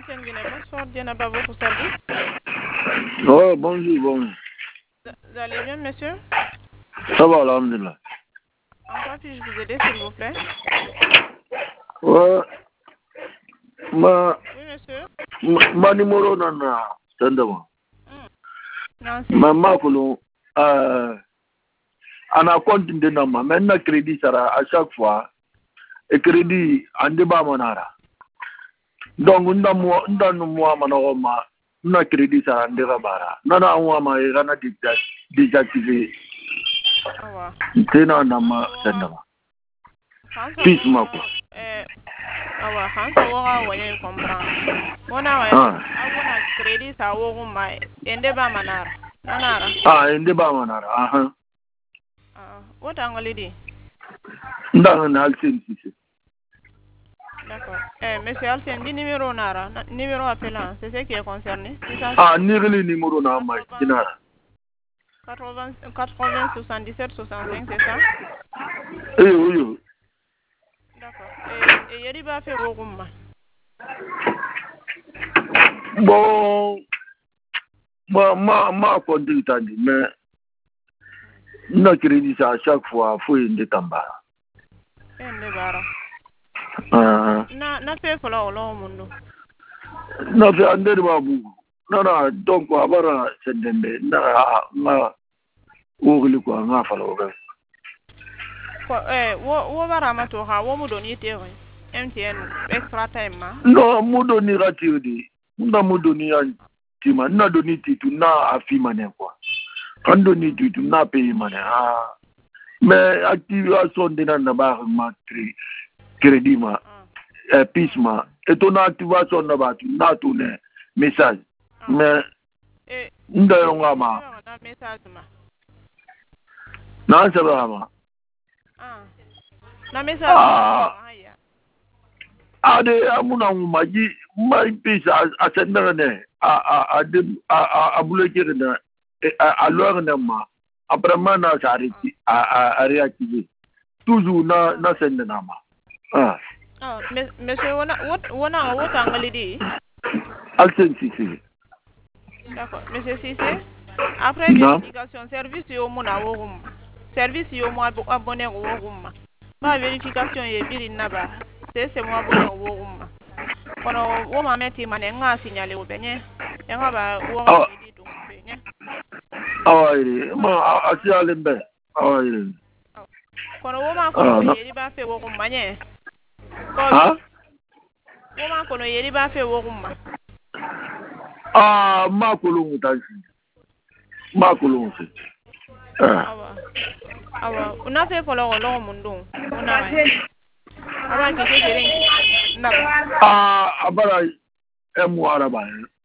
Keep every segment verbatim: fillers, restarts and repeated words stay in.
M T N Guinée, bonsoir, Diana à votre service. Oh, bonjour, bonjour. Vous allez bien, monsieur? Ça va, alhamdulillah. En quoi puis-je vous aider, s'il vous plaît? Ouais. Ma, Oui, monsieur. ma, ma numéro nana, tendement. Non, Ma ma kolo, euh, on a continué dans ma, maintenant crédit sera à chaque fois, et crédit en débat manara. Donc, on a moi, on a nous moi manoma, on a crédit sera en débat bara. Nana on a ma, on a désactivé. Awa. C'est non dans ma tendement. Fils ma quoi. Eh, awa, hansa wora waye comprendre. Mona waye. Ah. Awona crédit sa wogu mai. Ende ba manara. Nanara. Ah, en débat manara. Ah. Ah, what angle di? Dans un alcine si. D'accord. Eh, monsieur Alcine, di numéro nara, na- numéro appelant, c'est ce qui est concerné. C'est ça? Ah, ni le numéro na ma, dinara. quatre-vingts, quatre-vingts, soixante-dix-sept, soixante-cinq, c'est ça? Eh oui. D'accord. Et, et yeri ba fait wogumma. Bon, ma ma ma conduit tandi, mais na crédit ça à chaque fois faut une détambara. Ende bara. Ah, Na na fait fola wolo mundo. na fait ande babu. Na na donc abara sendende na na ogli ko nga falo ga. Ko eh wo wo bara mato ha wo mu doni tere. M T N extra time ma. No mudo ni ratiri. Na mudo ni antima na doni titu na afima ne quoi. Quand doni titu na paye mane. Ah. Mais activation de na ba ma crédit ma eh, pisma et ton activation na ba tu na tu ne message mais Eh nda yonga ma na message ma. na saba ma Ah. Na message ah ma ya. ade amuna maji mai pisa asenda ne a a a de a a bloquer na a l'heure ne ma après ma na s'arrêter a a a réactiver toujours na na senda na ma ah Ah, monsieur wona wona wota angle di. alsen si si D'accord. Monsieur Cissé, après vérification service yo muna wogum. Service yo mo abonné wogum. Ba vérification ye biri naba. C'est c'est moi abonné wogum. Kono wo ma meti mane nga signalé o benye. Nga ba wo ma di donc benye. awai ma asiale mbe awai Kono wo ma ko yeri ba fe wogum manye. Ah? Wo ma kono yeri ba fe wogum ma. Ah, ma kulungu tansi. Ma kulungu si. Ah. Awa. Awa, una fe folo wolo mundo. Una wa. Aba ki se jere. Na. Ah, abara emu araba.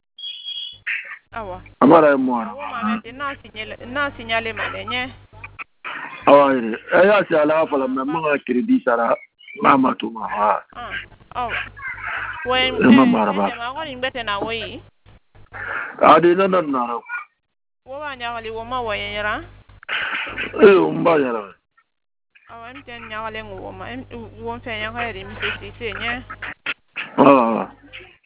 Awa. Abara emu araba. Wo ma meti na signalé na signalé malenye. Awa ire. Eya si ala fala me mga credit sara mama tu ma. Ah. Ah. Awa. When Mama araba. ma ko ngete na woyi. Ade na na na. Wo ba nyawali wo ma woyera. Eh, umba yara. Awa mten nyawale ngo wo ma wo fe nyawale mi se se nye. Ah.